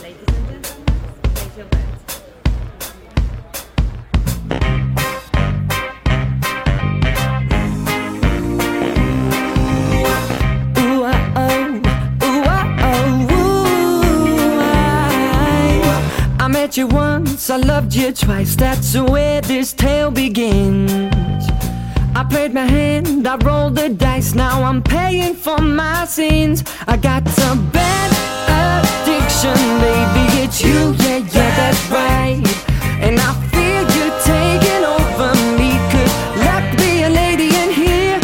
ladies and gentlemen, place your bets. I met you once, I loved you twice. That's where this tale begins. I played my hand, I rolled the dice. Now I'm paying for my sins. I got a bad addiction, baby. It's you, yeah, that's right. And I feel you taking over me. Could luck be a lady in here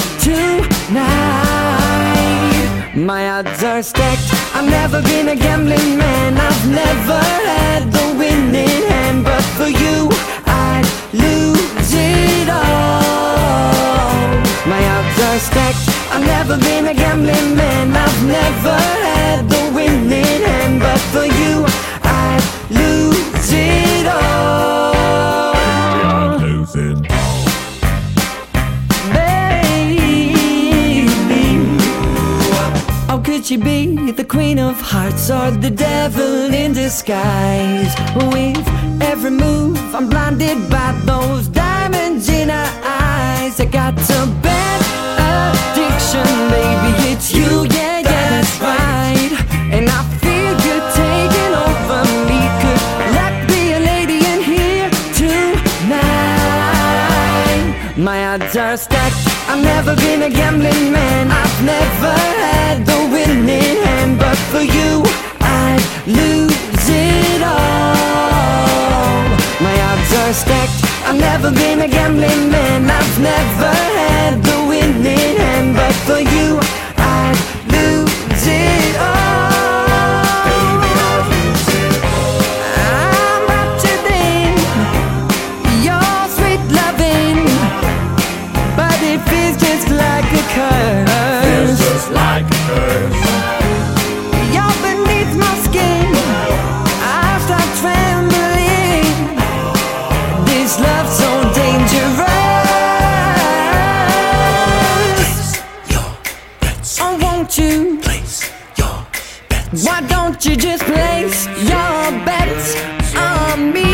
tonight? My odds are stacked. I've never been a gambling man. I've never had the winning hand. But for you, I'd lose it all. My odds are stacked. I've never been a gambling man. I've never had the winning hand. But for you, I'd lose it all. Lose it all. Baby, oh, could she be the queen of hearts or the devil in disguise? With every move, I'm blinded by those diamonds in her eyes. I got a bad addiction, baby. It's you, yeah, that's right. And I feel you taking over me. Could luck be a lady in here tonight? My odds are stacked. I've never been a gambling man. I've never had the winning hand. But for you, I'd lose it all. My odds are stacked. I've never been a gambling man. I've never had the winning hand. But for you, I'd lose it all. Baby, I'd lose it all. I'm raptured in your sweet loving, but it feels just like a Feels curse. just like a curse. You're beneath my skin. I start trembling. This love's so dangerous. Your bets. Oh, won't you? Place your bets. Why don't you just place your bets on me?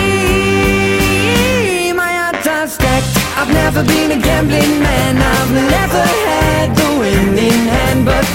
My odds are stacked. I've never been a gambling man. I've never had the winning hand. But